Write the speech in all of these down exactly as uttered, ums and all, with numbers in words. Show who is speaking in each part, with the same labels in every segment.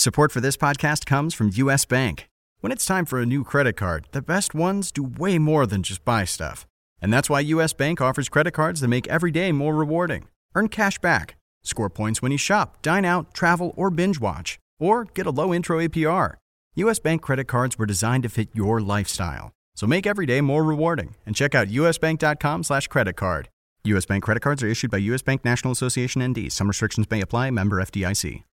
Speaker 1: Support for this podcast comes from U S. Bank. When it's time for a new credit card, the best ones do way more than just buy stuff. And that's why U S. Bank offers credit cards that make every day more rewarding. Earn cash back, score points when you shop, dine out, travel, or binge watch, or get a low intro A P R. U S. Bank credit cards were designed to fit your lifestyle. So make every day more rewarding and check out usbank.com slash credit card. U S. Bank credit cards are issued by U S. Bank National Association N D. Some restrictions may apply. Member F D I C.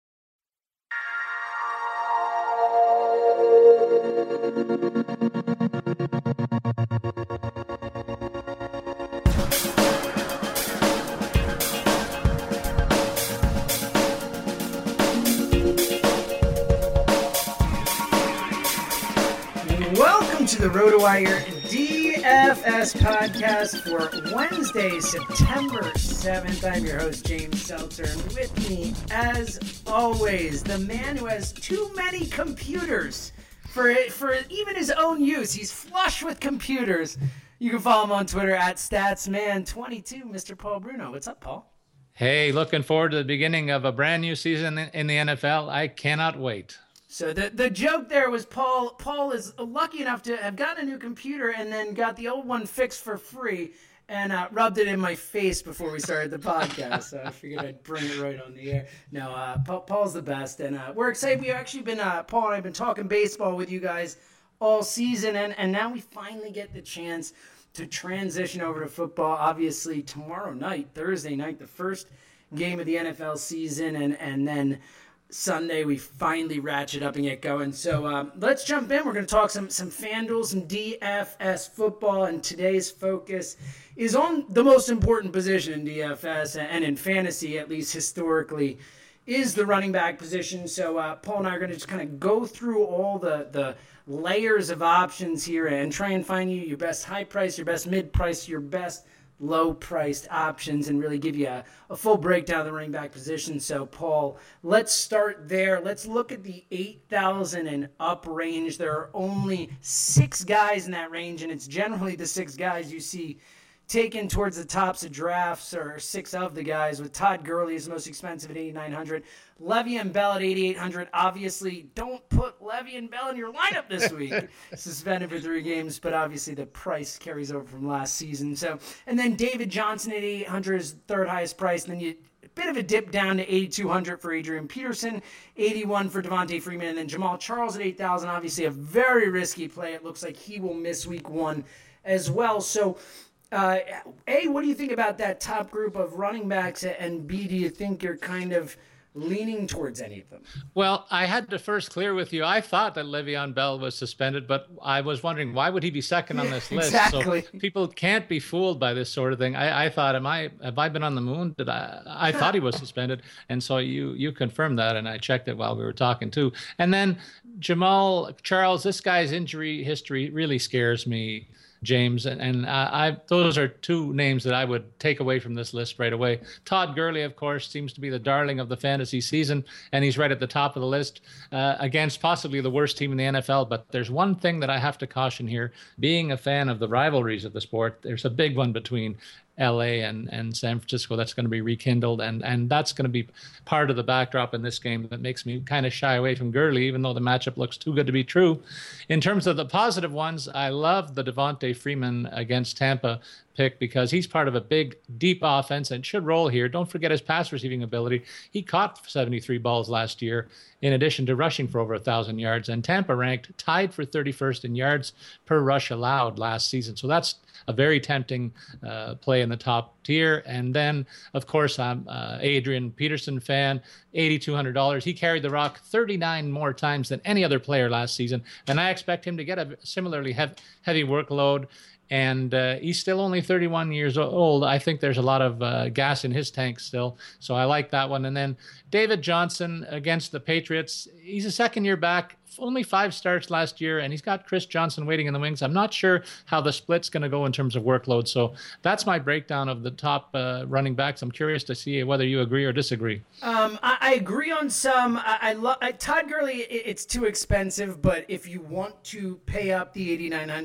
Speaker 2: Welcome to the RotoWire D F S podcast for Wednesday, September seventh. I'm your host, James Seltzer, and with me, as always, the man who has too many computers for for even his own use. He's flush with computers. You can follow him on Twitter at Statsman twenty-two, Mister Paul Bruno. What's up, Paul?
Speaker 3: Hey, looking forward to the beginning of a brand new season in the N F L. I cannot wait.
Speaker 2: So the the joke there was Paul Paul is lucky enough to have gotten a new computer and then got the old one fixed for free and uh, rubbed it in my face before we started the podcast. So I figured I'd bring it right on the air. No, uh, Paul, Paul's the best, and uh, we're excited. We've actually been uh, Paul and I've been talking baseball with you guys all season, and, and now we finally get the chance to transition over to football. Obviously, tomorrow night, Thursday night, the first game of the N F L season, and and then Sunday we finally ratchet up and get going. So um, let's jump in. We're going to talk some some FanDuel, some D F S football, and today's focus is on the most important position in D F S and in fantasy, at least historically, is the running back position. So uh, Paul and I are going to just kind of go through all the the layers of options here and try and find you your best high price, your best mid price, your best low-priced options, and really give you a, a full breakdown of the running back position. So, Paul, let's start there. Let's look at the eight thousand and up range. There are only six guys in that range, and it's generally the six guys you see taken towards the tops of drafts, or six of the guys, with Todd Gurley is the most expensive at eighty-nine hundred. Le'Veon Bell at eighty-eight hundred. Obviously, don't put Le'Veon Bell in your lineup this week. Suspended for three games, but obviously the price carries over from last season. So, and then David Johnson at eighty-eight hundred is third highest price. And then you a bit of a dip down to eighty-two hundred for Adrian Peterson, eighty-one for Devontae Freeman, and then Jamal Charles at eight thousand. Obviously, a very risky play. It looks like he will miss week one as well. So, Uh, A, what do you think about that top group of running backs? And B, do you think you're kind of leaning towards any of them?
Speaker 3: Well, I had to first clear with you. I thought that Le'Veon Bell was suspended, but I was wondering, why would he be second on this list?
Speaker 2: Exactly.
Speaker 3: So people can't be fooled by this sort of thing. I, I thought, am I, have I been on the moon? Did I, I thought he was suspended. And so you, you confirmed that, and I checked it while we were talking too. And then Jamal Charles, this guy's injury history really scares me, James, and, and I, I those are two names that I would take away from this list right away. Todd Gurley, of course, seems to be the darling of the fantasy season, and he's right at the top of the list uh, against possibly the worst team in the N F L. But there's one thing that I have to caution here. Being a fan of the rivalries of the sport, there's a big one between L A and, and San Francisco that's going to be rekindled, and, and that's going to be part of the backdrop in this game that makes me kind of shy away from Gurley, even though the matchup looks too good to be true. In terms of the positive ones, I love the Devontae Freeman against Tampa pick because he's part of a big, deep offense and should roll here. Don't forget his pass receiving ability. He caught seventy-three balls last year, in addition to rushing for over one thousand yards, and Tampa ranked tied for thirty-first in yards per rush allowed last season. So that's a very tempting uh, play in the top tier. And then, of course, I'm uh, Adrian Peterson fan, eight thousand two hundred dollars. He carried the rock thirty-nine more times than any other player last season, and I expect him to get a similarly hev- heavy workload. And uh, he's still only thirty-one years old. I think there's a lot of uh, gas in his tank still. So I like that one. And then David Johnson against the Patriots. He's a second year back, only five starts last year, and he's got Chris Johnson waiting in the wings. I'm not sure how the split's going to go in terms of workload. So that's my breakdown of the top uh, running backs. I'm curious to see whether you agree or disagree.
Speaker 2: Um, I, I agree on some. I, I love Todd Gurley. It, it's too expensive, but if you want to pay up the eighty-nine hundred,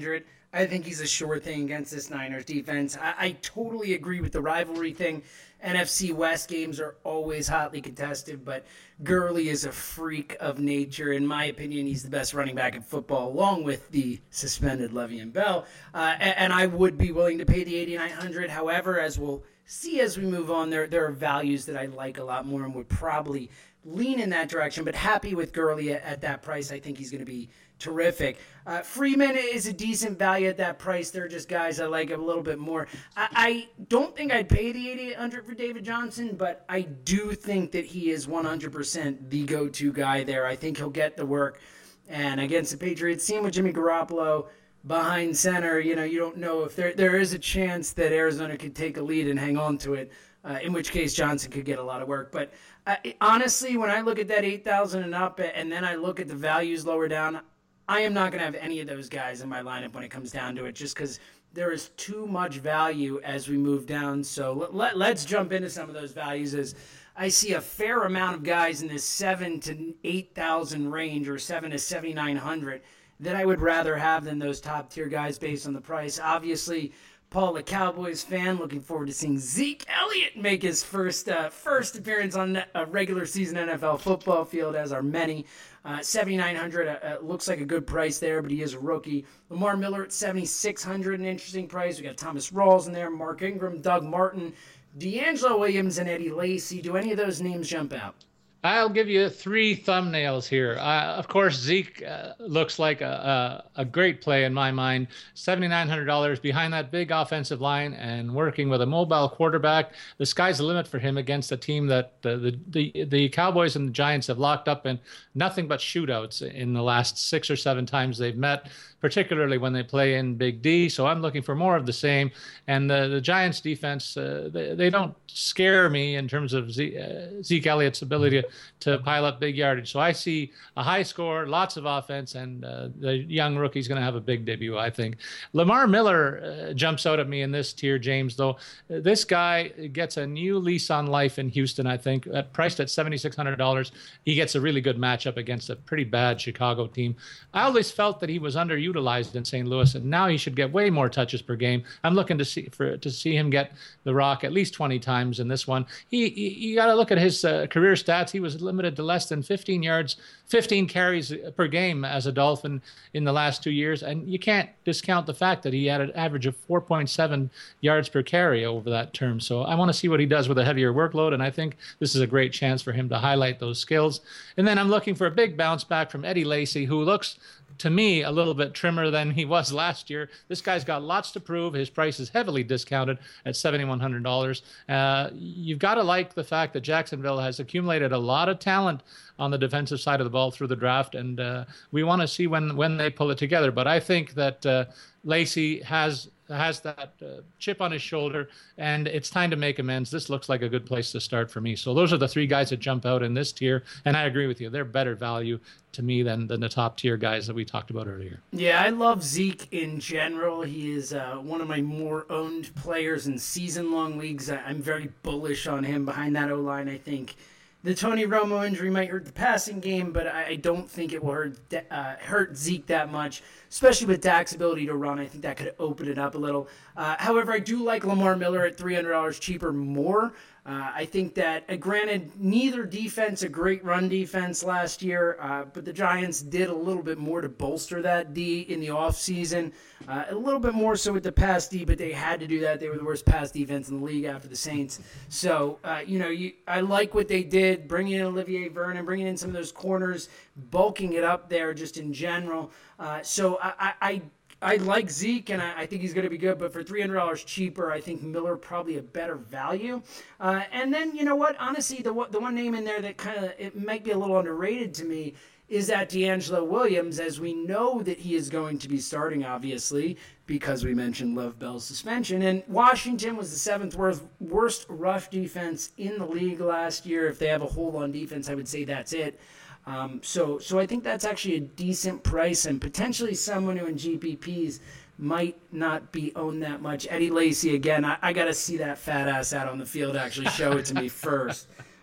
Speaker 2: I think he's a sure thing against this Niners defense. I, I totally agree with the rivalry thing. N F C West games are always hotly contested, but Gurley is a freak of nature. In my opinion, he's the best running back in football, along with the suspended Le'Veon Bell. Uh, and, and I would be willing to pay the eighty-nine hundred dollars. However, as we'll see as we move on, there there are values that I like a lot more and would probably lean in that direction. But happy with Gurley at, at that price. I think he's going to be terrific. Uh, Freeman is a decent value at that price. They're just guys I like a little bit more. I, I don't think I'd pay the eighty-eight hundred dollars for David Johnson, but I do think that he is one hundred percent the go-to guy there. I think he'll get the work. And against the Patriots, seeing with Jimmy Garoppolo behind center, you know, you don't know if there there is a chance that Arizona could take a lead and hang on to it, uh, in which case Johnson could get a lot of work. But uh, honestly, when I look at that eight thousand and up and then I look at the values lower down, I am not going to have any of those guys in my lineup when it comes down to it, just because there is too much value as we move down. So let, let, let's jump into some of those values, as I see a fair amount of guys in this seven to eight thousand range, or seven to seventy nine hundred, that I would rather have than those top tier guys based on the price. Obviously, Paul, a Cowboys fan, looking forward to seeing Zeke Elliott make his first uh, first appearance on a regular season N F L football field, as are many. Uh, seventy-nine hundred uh, uh, looks like a good price there, but he is a rookie. Lamar Miller at seventy-six hundred, an interesting price. We got Thomas Rawls in there, Mark Ingram, Doug Martin, DeAngelo Williams, and Eddie Lacy. Do any of those names jump out?
Speaker 3: I'll give you three thumbnails here. Uh, of course, Zeke uh, looks like a, a, a great play in my mind. seven thousand nine hundred dollars behind that big offensive line and working with a mobile quarterback. The sky's the limit for him against a team that uh, the, the the Cowboys and the Giants have locked up in nothing but shootouts in the last six or seven times they've met, particularly when they play in Big D. So I'm looking for more of the same. And the, the Giants defense, uh, they, they don't scare me in terms of Zeke, uh, Zeke Elliott's ability to, to pile up big yardage. So I see a high score, lots of offense, and uh, the young rookie's going to have a big debut, I think. Lamar Miller uh, jumps out at me in this tier, James, though. This guy gets a new lease on life in Houston, I think, at, priced at seven thousand six hundred dollars. He gets a really good matchup against a pretty bad Chicago team. I always felt that he was underutilized in Saint Louis, and now he should get way more touches per game. I'm looking to see for to see him get the rock at least twenty times in this one. He, he you got to look at his uh, career stats. He was limited to less than fifteen yards, fifteen carries per game as a Dolphin in the last two years, and you can't discount the fact that he had an average of four point seven yards per carry over that term. So I want to see what he does with a heavier workload, and I think this is a great chance for him to highlight those skills. And then I'm looking for a big bounce back from Eddie Lacy, who looks to me a little bit trimmer than he was last year. This guy's got lots to prove. His price is heavily discounted at seven thousand one hundred dollars. Uh, you've got to like the fact that Jacksonville has accumulated a lot of talent on the defensive side of the ball through the draft, and uh, we want to see when when they pull it together. But I think that uh, Lacy has has that uh, chip on his shoulder, and it's time to make amends. This looks like a good place to start for me. So those are the three guys that jump out in this tier, and I agree with you. They're better value to me than, than the top tier guys that we talked about earlier.
Speaker 2: Yeah, I love Zeke in general. He is uh, one of my more owned players in season-long leagues. I, I'm very bullish on him behind that O-line. I think the Tony Romo injury might hurt the passing game, but I don't think it will hurt uh, hurt Zeke that much, especially with Dak's ability to run. I think that could open it up a little. Uh, however, I do like Lamar Miller at three hundred dollars cheaper more. Uh, I think that, uh, granted, neither defense a great run defense last year, uh, but the Giants did a little bit more to bolster that D in the offseason. Uh, a little bit more so with the pass D, but they had to do that. They were the worst pass defense in the league after the Saints. So, uh, you know, you, I like what they did, bringing in Olivier Vernon, bringing in some of those corners, bulking it up there just in general. Uh, so I, I, I I like Zeke, and I, I think he's going to be good, but for three hundred dollars cheaper, I think Miller probably a better value. Uh, and then, you know what, honestly, the, the one name in there that kind of, it might be a little underrated to me is that DeAngelo Williams, as we know that he is going to be starting, obviously, because we mentioned Lev Bell's suspension. And Washington was the seventh worst, worst rush defense in the league last year. If they have a hole on defense, I would say that's it. Um, so so I think that's actually a decent price, and potentially someone who in G P Ps might not be owned that much. Eddie Lacy, again, I, I got to see that fat ass out on the field actually show it to me first.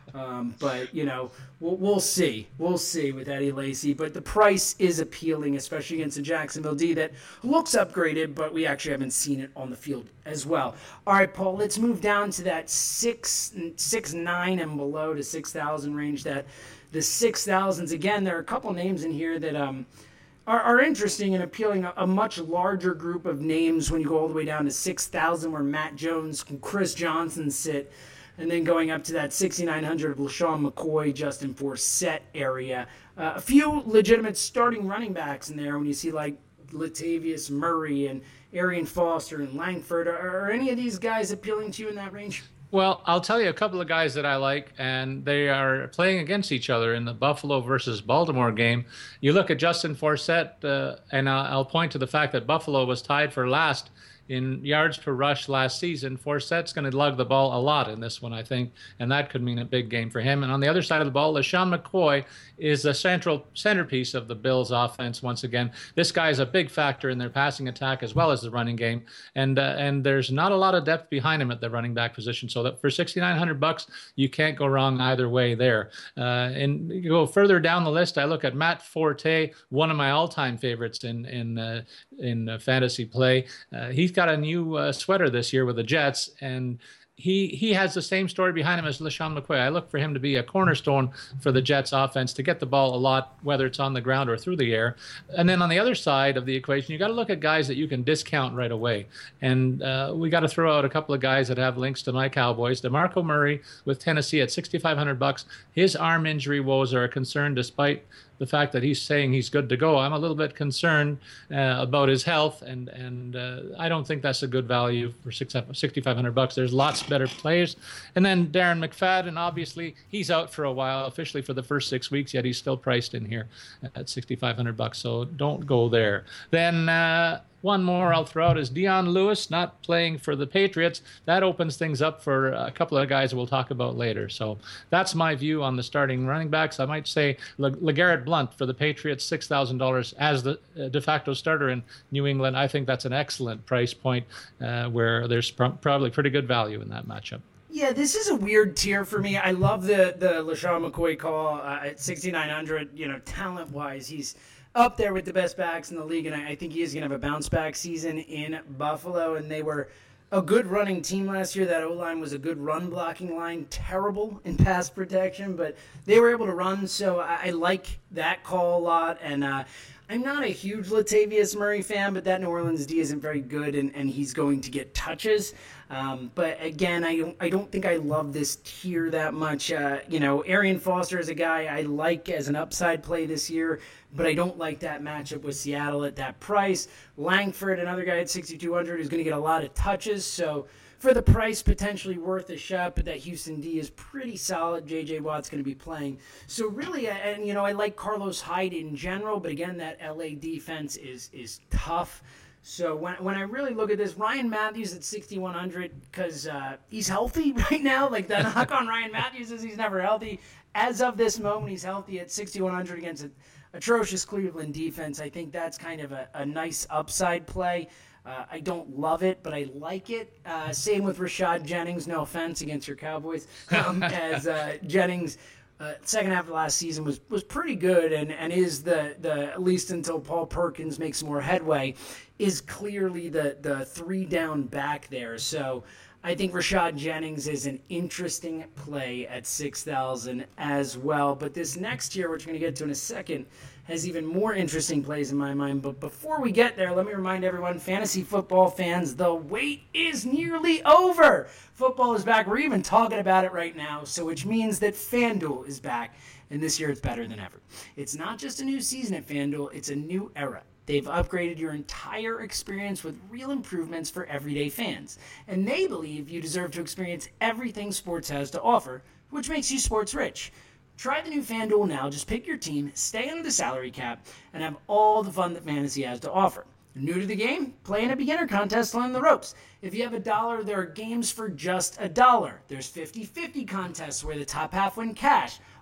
Speaker 2: Um, but, you know, we'll, we'll see. We'll see with Eddie Lacy. But the price is appealing, especially against a Jacksonville D that looks upgraded, but we actually haven't seen it on the field as well. All right, Paul, let's move down to that six, six nine and below to six thousand range. That the six thousands, again, there are a couple names in here that um, are, are interesting and appealing. A, a much larger group of names when you go all the way down to six thousand where Matt Jones and Chris Johnson sit. And then going up to that sixty-nine hundred of LaShawn McCoy, Justin Forsett area. Uh, a few legitimate starting running backs in there when you see like Latavius Murray and Arian Foster and Langford. Are, are any of these guys appealing to you in that range?
Speaker 3: Well, I'll tell you a couple of guys that I like, and they are playing against each other in the Buffalo versus Baltimore game. You look at Justin Forsett, uh, and I'll, I'll point to the fact that Buffalo was tied for last in yards per rush last season. Forsett's going to lug the ball a lot in this one, I think, and that could mean a big game for him. And on the other side of the ball, LaShawn McCoy is the central centerpiece of the Bills' offense once again. This guy is a big factor in their passing attack as well as the running game, and uh, and there's not a lot of depth behind him at the running back position. So that for sixty-nine hundred bucks, you can't go wrong either way there. Uh, and you go further down the list, I look at Matt Forte, one of my all-time favorites in in uh, in uh, fantasy play. Uh, he's got a new uh, sweater this year with the Jets, and he he has the same story behind him as LaShawn McCoy. I look for him to be a cornerstone for the Jets offense, to get the ball a lot, whether it's on the ground or through the air. And then on the other side of the equation, you got to look at guys that you can discount right away. And uh, we got to throw out a couple of guys that have links to my Cowboys. DeMarco Murray with Tennessee at sixty-five hundred bucks. His arm injury woes are a concern, despite the fact that he's saying he's good to go. I'm a little bit concerned uh, about his health, and and uh, I don't think that's a good value for sixty-five hundred bucks. There's lots better players. And then Darren McFadden, obviously, he's out for a while, officially for the first six weeks, yet he's still priced in here at sixty-five hundred bucks. So don't go there. Then uh, one more I'll throw out is Dion Lewis, not playing for the Patriots. That opens things up for a couple of guys we'll talk about later. So that's my view on the starting running backs. I might say Le- LeGarrette Blount for the Patriots, six thousand dollars as the de facto starter in New England. I think that's an excellent price point uh, where there's pr- probably pretty good value in that matchup.
Speaker 2: Yeah, this is a weird tier for me. I love the, the LaShawn McCoy call uh, at sixty-nine hundred. You know, talent-wise, he's up there with the best backs in the league, and I, I think he is going to have a bounce-back season in Buffalo, and they were a good running team last year. That O-line was a good run-blocking line, terrible in pass protection, but they were able to run, so I, I like that call a lot, and uh, I'm not a huge Latavius Murray fan, but that New Orleans D isn't very good, and, and he's going to get touches. Um, but again, I don't, I don't think I love this tier that much. Uh, you know, Arian Foster is a guy I like as an upside play this year, but I don't like that matchup with Seattle at that price. Langford, another guy at sixty-two hundred, is going to get a lot of touches. So for the price, potentially worth a shot, but that Houston D is pretty solid. J J Watt's going to be playing. So really, and you know, I like Carlos Hyde in general, but again, that L A defense is is tough. So when when I really look at this, Ryan Matthews at sixty-one hundred, because uh, he's healthy right now. Like, the knock on Ryan Matthews is he's never healthy. As of this moment, he's healthy at sixty-one hundred against an atrocious Cleveland defense. I think that's kind of a, a nice upside play. Uh, I don't love it, but I like it. Uh, same with Rashad Jennings. No offense against your Cowboys. Um, as uh, Jennings, uh, second half of last season was was pretty good, and, and is the, the, at least until Paul Perkins makes more headway, is clearly the, the three down back there. So I think Rashad Jennings is an interesting play at six thousand as well. But this next year, which we're going to get to in a second, has even more interesting plays in my mind. But before we get there, let me remind everyone, fantasy football fans, the wait is nearly over. Football is back. We're even talking about it right now, so which means that FanDuel is back, and this year it's better than ever. It's not just a new season at FanDuel, it's a new era. They've upgraded your entire experience with real improvements for everyday fans, and they believe you deserve to experience everything sports has to offer, which makes you sports rich. Try the new FanDuel now. Just pick your team, stay under the salary cap, and have all the fun that fantasy has to offer. New to the game? Play in a beginner contest, learn the ropes. If you have a dollar, there are games for just a dollar. There's fifty-fifty contests where the top half win cash.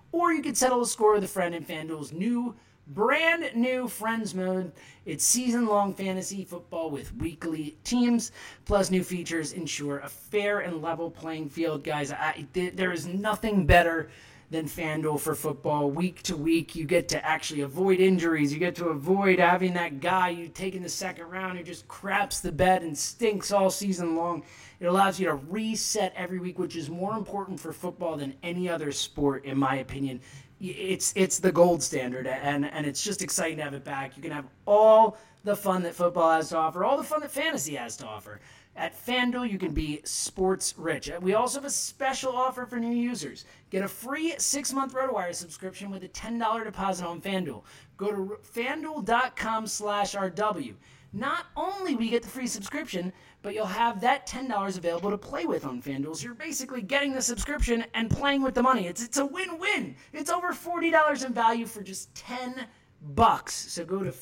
Speaker 2: or you could settle a score with a friend in FanDuel's new brand new Friends Mode. It's season-long fantasy football with weekly teams, plus new features ensure a fair and level playing field. Guys, I, there is nothing better than FanDuel for football. Week to week, you get to actually avoid injuries. You get to avoid having that guy you take in the second round who just craps the bed and stinks all season long. It allows you to reset every week, which is more important for football than any other sport, in my opinion. It's it's the gold standard, and, and it's just exciting to have it back. You can have all the fun that football has to offer, all the fun that fantasy has to offer. At FanDuel, you can be sports rich. We also have a special offer for new users. Get a free six-month RotoWire subscription with a ten dollars deposit on FanDuel. Go to FanDuel.com slash RW. Not only will you get the free subscription, but you'll have that ten dollars available to play with on FanDuel. So you're basically getting the subscription and playing with the money. It's it's a win-win. It's over forty dollars in value for just ten bucks. So go to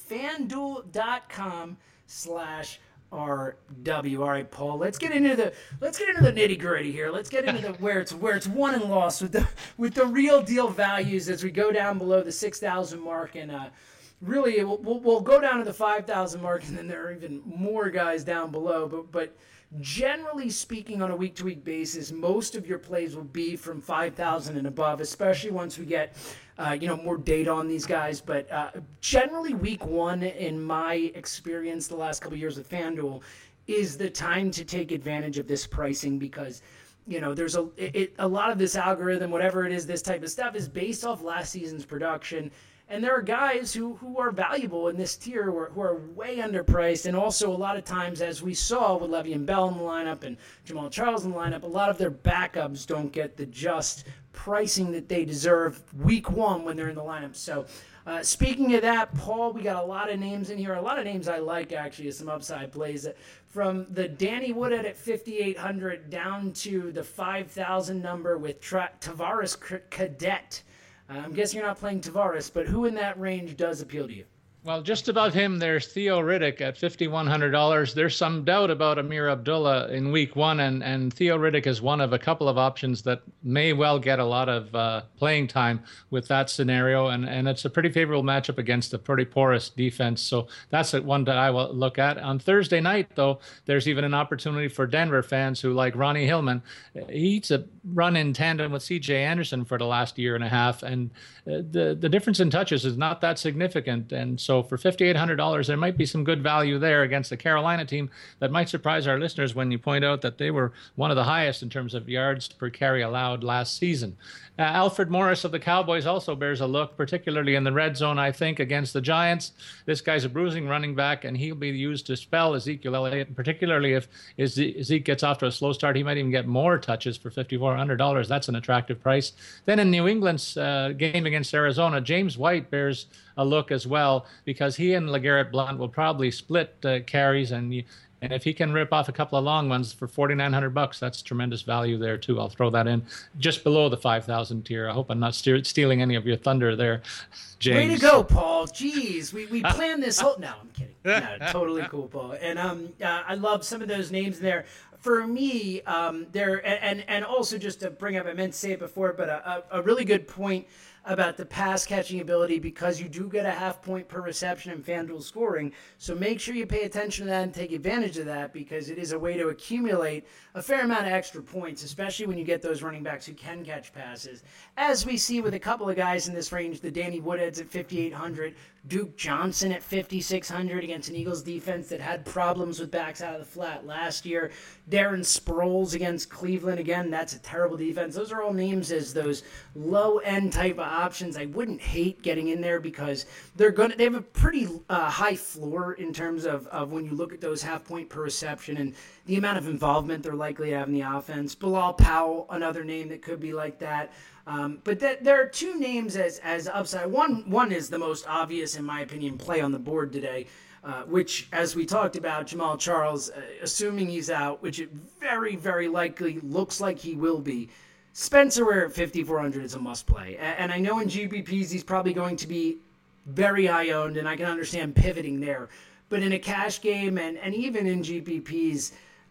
Speaker 2: FanDuel.com slash R W. All right, Paul. Let's get into the let's get into the nitty gritty here. Let's get into the where it's where it's won and lost with the with the real deal values as we go down below the six thousand mark, and uh, really we'll, we'll we'll go down to the five thousand mark, and then there are even more guys down below. But but generally speaking, on a week to week basis, most of your plays will be from five thousand and above, especially once we get Uh, you know, more data on these guys. But uh, generally week one, in my experience the last couple of years with FanDuel, is the time to take advantage of this pricing, because, you know, there's a it, a lot of this algorithm, whatever it is, this type of stuff is based off last season's production. And there are guys who, who are valuable in this tier who are, who are way underpriced. And also a lot of times, as we saw with Le'Veon Bell in the lineup and Jamaal Charles in the lineup, a lot of their backups don't get the just pricing that they deserve week one when they're in the lineup. So uh, speaking of that, Paul, we got a lot of names in here. A lot of names I like, actually, as some upside plays. From the Danny Woodhead at fifty-eight hundred down to the five thousand number with Tra- Tavares Cadet. Uh, I'm guessing you're not playing Tavares, but who in that range does appeal to you?
Speaker 3: Well, just above him, there's Theo Riddick at fifty-one hundred dollars. There's some doubt about Amir Abdullah in week one, and, and Theo Riddick is one of a couple of options that may well get a lot of uh, playing time with that scenario, and, and it's a pretty favorable matchup against a pretty porous defense, so that's one that I will look at. On Thursday night, though, there's even an opportunity for Denver fans who like Ronnie Hillman. He's a run in tandem with C J Anderson for the last year and a half, and the, the difference in touches is not that significant, and so So for fifty-eight hundred dollars, there might be some good value there against the Carolina team that might surprise our listeners when you point out that they were one of the highest in terms of yards per carry allowed last season. Uh, Alfred Morris of the Cowboys also bears a look, particularly in the red zone, I think, against the Giants. This guy's a bruising running back, and he'll be used to spell Ezekiel Elliott, particularly if Zeke gets off to a slow start. He might even get more touches for fifty-four hundred dollars. That's an attractive price. Then in New England's uh, game against Arizona, James White bears a look as well, because he and LeGarrette Blount will probably split uh, carries, and you, and if he can rip off a couple of long ones for forty-nine hundred bucks, that's tremendous value there too. I'll throw that in just below the five thousand tier. I hope I'm not steer, stealing any of your thunder there, James.
Speaker 2: Way to go, Paul. Jeez, we, we planned this whole... No, I'm kidding. No, totally cool, Paul. And um, uh, I love some of those names there. For me, um, there and and also just to bring up, I meant to say it before, but a, a, a really good point about the pass catching ability, because you do get a half point per reception in FanDuel scoring. So make sure you pay attention to that and take advantage of that, because it is a way to accumulate a fair amount of extra points, especially when you get those running backs who can catch passes. As we see with a couple of guys in this range, the Danny Woodheads at fifty-eight hundred, Duke Johnson at fifty-six hundred against an Eagles defense that had problems with backs out of the flat last year. Darren Sproles against Cleveland. Again, that's a terrible defense. Those are all names as those low-end type of options. I wouldn't hate getting in there, because they're going to, they have a pretty uh, high floor in terms of, of when you look at those half point per reception and the amount of involvement they're likely to have in the offense. Bilal Powell, another name that could be like that. Um, but th- there are two names as as upside. One one is the most obvious, in my opinion, play on the board today, uh, which, as we talked about, Jamaal Charles, uh, assuming he's out, which it very, very likely looks like he will be. Spencer Ware at fifty-four hundred is a must-play. And, and I know in G B Ps he's probably going to be very high-owned, and I can understand pivoting there. But in a cash game, and, and even in G B Ps,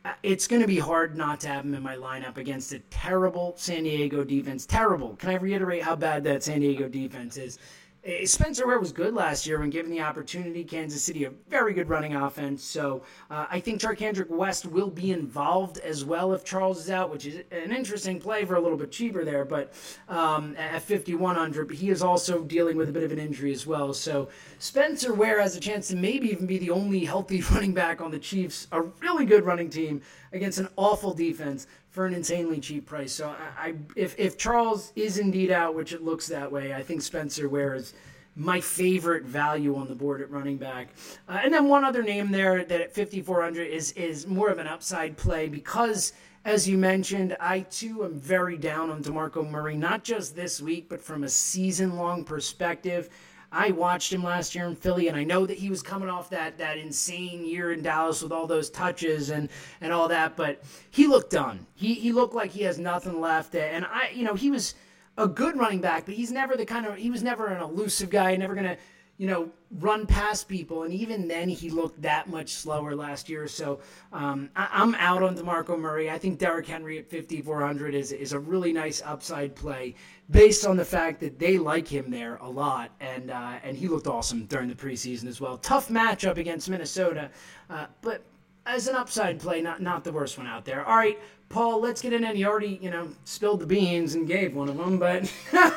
Speaker 2: it's going to be hard not to have him in my lineup against a terrible San Diego defense. Terrible. Can I reiterate how bad that San Diego defense is? Spencer Ware was good last year when given the opportunity. Kansas City, a very good running offense. So uh, I think Charcandrick West will be involved as well if Charles is out, which is an interesting play for a little bit cheaper there, but um, at fifty-one hundred. But he is also dealing with a bit of an injury as well. So Spencer Ware has a chance to maybe even be the only healthy running back on the Chiefs, a really good running team against an awful defense for an insanely cheap price. So I, I if if Charles is indeed out, which it looks that way, I think Spencer Ware is my favorite value on the board at running back. Uh, and then one other name there that at fifty-four hundred is is more of an upside play because, as you mentioned, I too am very down on DeMarco Murray, not just this week, but from a season-long perspective. I watched him last year in Philly, and I know that he was coming off that that insane year in Dallas with all those touches and, and all that, but he looked done. He he looked like he has nothing left. And I, you know, he was a good running back, but he's never the kind of he was never an elusive guy, never gonna, you know, run past people. And even then, he looked that much slower last year. So um, I, I'm out on DeMarco Murray. I think Derrick Henry at fifty-four hundred is is a really nice upside play, based on the fact that they like him there a lot, and uh, and he looked awesome during the preseason as well. Tough matchup against Minnesota, uh, but as an upside play, not not the worst one out there. All right, Paul, let's get in. And you already, you know, spilled the beans and gave one of them, but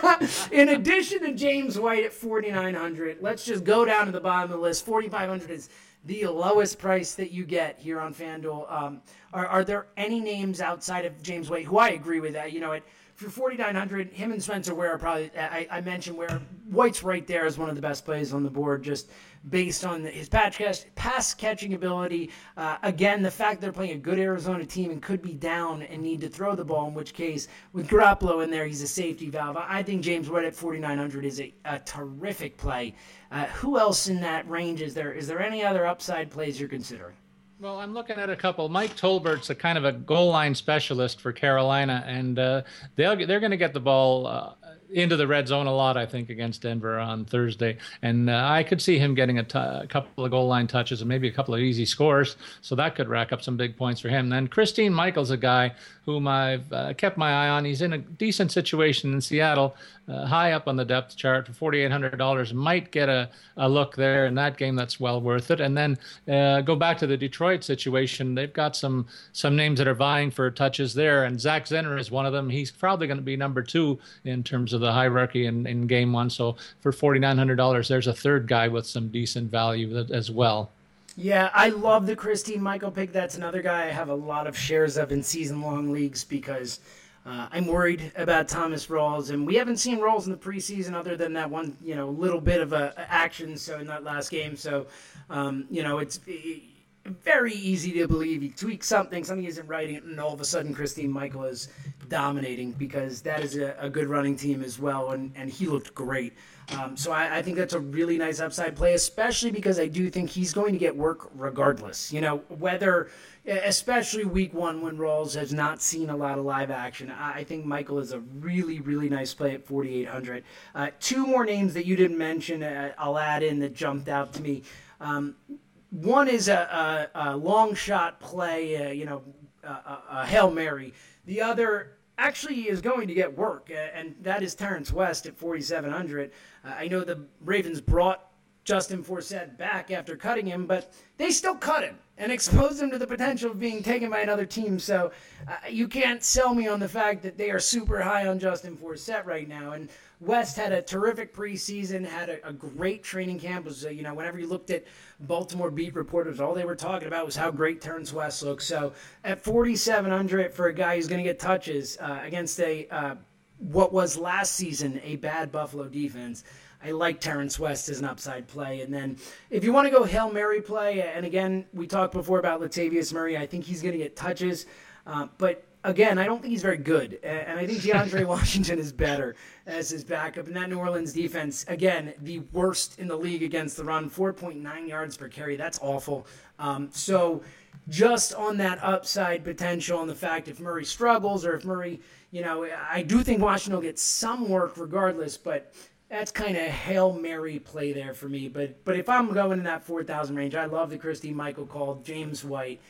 Speaker 2: in addition to James White at forty-nine hundred, let's just go down to the bottom of the list. forty-five hundred is the lowest price that you get here on FanDuel. Um, are, are there any names outside of James White who I agree with that? You know, at for forty-nine hundred, him and Spencer Ware are probably, I, I mentioned Ware, White's right there as one of the best plays on the board, just based on his patch catch, pass catching ability. Uh, again, the fact they're playing a good Arizona team and could be down and need to throw the ball, in which case, with Garoppolo in there, he's a safety valve. I think James White at forty-nine hundred is a, a terrific play. Uh, who else in that range is there? Is there any other upside plays you're considering?
Speaker 3: Well, I'm looking at a couple. Mike Tolbert's a kind of a goal line specialist for Carolina, and uh, they'll they're going to get the ball uh, into the red zone a lot, I think, against Denver on Thursday. And uh, I could see him getting a, t- a couple of goal line touches and maybe a couple of easy scores, so that could rack up some big points for him. Then Christine Michael's a guy whom I've uh, kept my eye on. He's in a decent situation in Seattle, uh, high up on the depth chart for forty-eight hundred dollars. Might get a, a look there in that game. That's well worth it. And then uh, go back to the Detroit situation. They've got some some names that are vying for touches there, and Zach Zenner is one of them. He's probably going to be number two in terms of the hierarchy in, in game one. So for forty-nine hundred dollars, there's a third guy with some decent value as well.
Speaker 2: Yeah, I love the Christine Michael pick. That's another guy I have a lot of shares of in season-long leagues because uh, I'm worried about Thomas Rawls, and we haven't seen Rawls in the preseason other than that one, you know, little bit of a, a action so in that last game. So, um, you know, it's it, very easy to believe he tweaks something, something isn't right, and all of a sudden Christine Michael is dominating because that is a, a good running team as well, and, and he looked great. Um, so I, I think that's a really nice upside play, especially because I do think he's going to get work regardless. You know, whether, especially week one when Rawls has not seen a lot of live action, I, I think Michael is a really, really nice play at forty-eight hundred. Uh, two more names that you didn't mention uh, I'll add in that jumped out to me. Um, one is a, a, a long shot play, uh, you know, a, a, a Hail Mary. The other actually is going to get work, uh, and that is Terrence West at forty-seven hundred. Uh, I know the Ravens brought Justin Forsett back after cutting him, but they still cut him and exposed him to the potential of being taken by another team. So uh, you can't sell me on the fact that they are super high on Justin Forsett right now. And West had a terrific preseason, had a, a great training camp. Was uh, you know, whenever you looked at Baltimore beat reporters, all they were talking about was how great Terrence West looks. So at forty-seven hundred for a guy who's going to get touches uh, against a uh, what was last season a bad Buffalo defense, I like Terrence West as an upside play. And then if you want to go Hail Mary play, and again, we talked before about Latavius Murray, I think he's going to get touches. Uh, but again, I don't think he's very good. And I think DeAndre Washington is better as his backup. And that New Orleans defense, again, the worst in the league against the run, four point nine yards per carry. That's awful. Um, so just on that upside potential and the fact if Murray struggles or if Murray, you know, I do think Washington will get some work regardless, but that's kind of a Hail Mary play there for me. But but if I'm going in that four thousand range, I love the Christine Michael call, James White.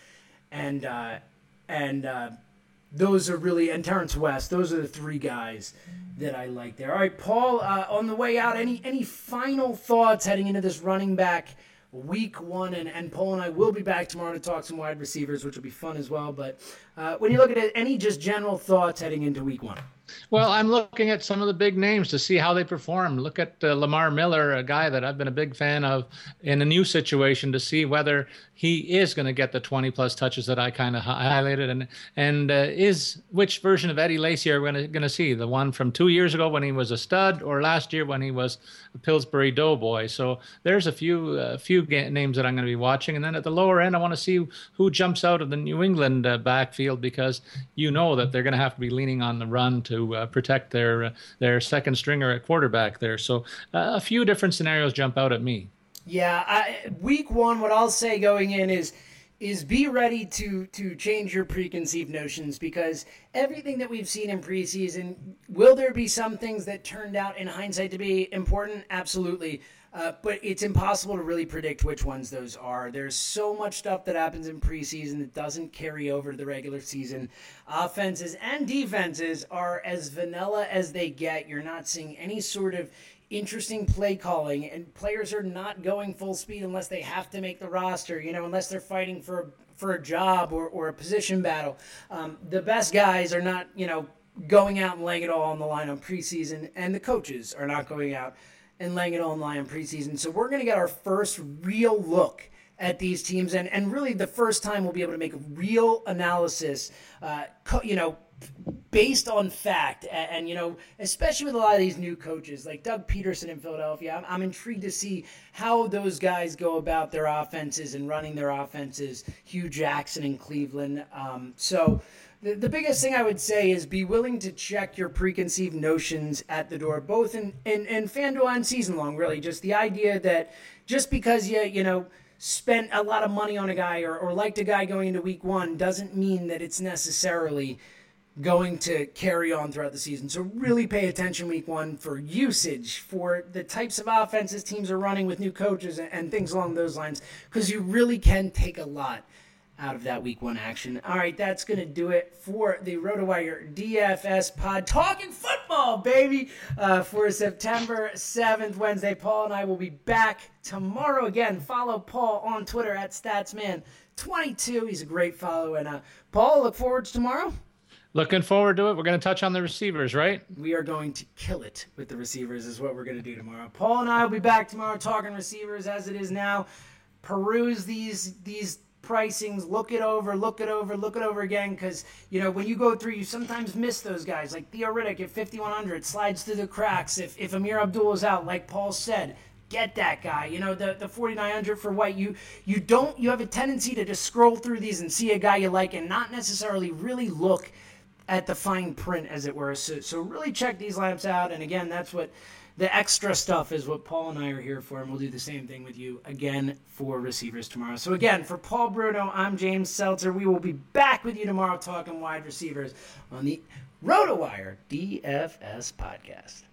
Speaker 2: and uh, and uh, those are really, and Terrence West. Those are the three guys that I like there. All right, Paul, uh, on the way out, any any final thoughts heading into this running back week one? And, and Paul and I will be back tomorrow to talk some wide receivers, which will be fun as well. But uh, when you look at it, any just general thoughts heading into week one?
Speaker 3: Well, I'm looking at some of the big names to see how they perform. Look at uh, Lamar Miller, a guy that I've been a big fan of in a new situation, to see whether he is going to get the twenty plus touches that I kind of highlighted, and and uh, is which version of Eddie Lacy are we going to see? The one from two years ago when he was a stud, or last year when he was a Pillsbury Doughboy? So there's a few uh, few names that I'm going to be watching, and then at the lower end, I want to see who jumps out of the New England uh, backfield, because you know that they're going to have to be leaning on the run to uh, protect their uh, their second stringer at quarterback there. So uh, a few different scenarios jump out at me.
Speaker 2: Yeah, I, week one, what I'll say going in is is be ready to to change your preconceived notions, because everything that we've seen in preseason, will there be some things that turned out in hindsight to be important? Absolutely. Uh, but it's impossible to really predict which ones those are. There's so much stuff that happens in preseason that doesn't carry over to the regular season. Offenses and defenses are as vanilla as they get. You're not seeing any sort of interesting play calling, and players are not going full speed unless they have to make the roster, you know, unless they're fighting for for a job or, or a position battle. Um, the best guys are not, you know, going out and laying it all on the line on preseason, and the coaches are not going out and laying it all on the line on preseason. So we're going to get our first real look at these teams, and, and really the first time we'll be able to make a real analysis, uh, co- you know, based on fact. And, and, you know, especially with a lot of these new coaches like Doug Peterson in Philadelphia, I'm, I'm intrigued to see how those guys go about their offenses and running their offenses. Hugh Jackson in Cleveland. Um, so the, the biggest thing I would say is be willing to check your preconceived notions at the door, both in, in, in FanDuel and season long, really. Just the idea that just because you, you know, spent a lot of money on a guy or, or liked a guy going into week one doesn't mean that it's necessarily going to carry on throughout the season. So really pay attention week one for usage, for the types of offenses teams are running with new coaches and, and things along those lines, because you really can take a lot out of that week one action. All right, that's going to do it for the RotoWire D F S pod. Talking football, baby, uh, for September seventh, Wednesday. Paul and I will be back tomorrow again. Follow Paul on Twitter at Statsman twenty-two. He's a great follow. And uh, Paul, look forward to tomorrow.
Speaker 3: Looking forward to it. We're going to touch on the receivers, right?
Speaker 2: We are going to kill it with the receivers is what we're going to do tomorrow. Paul and I will be back tomorrow talking receivers as it is now. Peruse these these pricings, look it over, look it over, look it over again, because, you know, when you go through, you sometimes miss those guys. Like Theo Riddick at fifty-one hundred slides through the cracks. If, if Amir Abdul is out, like Paul said, get that guy. You know, the, the forty-nine hundred for White, you you don't, you have a tendency to just scroll through these and see a guy you like and not necessarily really look at the fine print, as it were. So, so really check these lineups out. And again, that's what the extra stuff is, what Paul and I are here for. And we'll do the same thing with you again for receivers tomorrow. So again, for Paul Bruno, I'm James Seltzer. We will be back with you tomorrow talking wide receivers on the RotoWire D F S podcast.